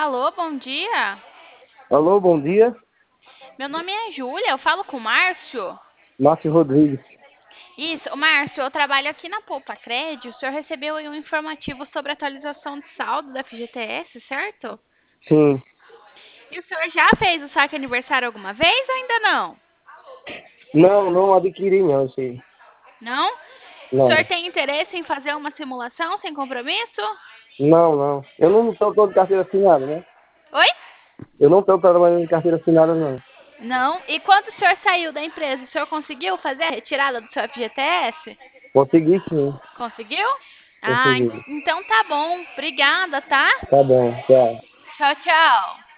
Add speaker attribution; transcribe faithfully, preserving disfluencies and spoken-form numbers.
Speaker 1: Alô, bom dia.
Speaker 2: Alô, bom dia.
Speaker 1: Meu nome é Júlia, eu falo com o Márcio.
Speaker 2: Márcio Rodrigues.
Speaker 1: Isso, Márcio, eu trabalho aqui na Poupa Cred. O senhor recebeu aí um informativo sobre a atualização de saldo da F G T S, certo?
Speaker 2: Sim.
Speaker 1: E o senhor já fez o saque aniversário alguma vez ou ainda não?
Speaker 2: Não, não adquiri não, isso aí.
Speaker 1: Não? O senhor
Speaker 2: Não.
Speaker 1: tem interesse em fazer uma simulação sem compromisso?
Speaker 2: Não, não. Eu não estou todo de carteira assinada, né?
Speaker 1: Oi?
Speaker 2: Eu não estou trabalhando de carteira assinada, não.
Speaker 1: Não. E quando o senhor saiu da empresa, o senhor conseguiu fazer a retirada do seu F G T S?
Speaker 2: Consegui sim.
Speaker 1: Conseguiu? Ah, en-
Speaker 2: Consegui.
Speaker 1: então tá bom. Obrigada, tá?
Speaker 2: Tá bom, tchau.
Speaker 1: Tchau, tchau.